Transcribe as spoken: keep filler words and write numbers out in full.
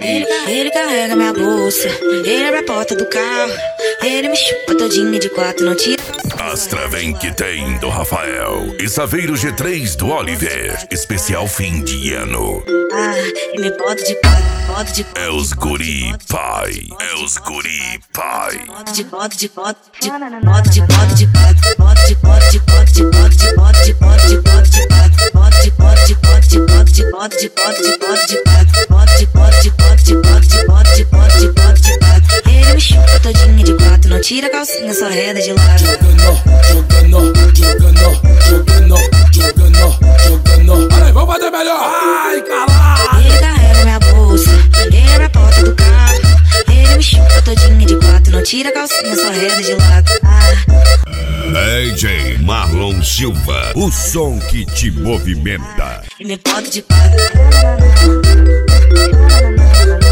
Ele, ele carrega minha bolsa, ele abre a porta do carro, ele me chupa todinha de quatro, não tira. Astra vem que tem do Rafael e Saveiro G três do Oliver. Especial fim de ano. Ah, e me bota de quatro, bota de quatro. É os guri pai, é os guri pai. Bota de bota de bota de bota de bota de quatro, bota de bota de bota de bota de bota de bota de bota de quatro, bota de bota de bota de bota de bota de bota de bota de quatro, bota de bota de bota de bota de bota de bota de bota de quatro. Ele me chupa todinha de quatro, não tira a calcinha, só reda de lado. Jogando, jogando, jogando, jogando, jogando. Olha aí, vamos fazer melhor. Ai, caralho. Ele carrega minha bolsa, ele abre a porta do carro, ele me chupa todinha de quatro, não tira a calcinha, só reda de lado. Ah. D J Marlon Silva, o som que te movimenta. E me bota de quatro.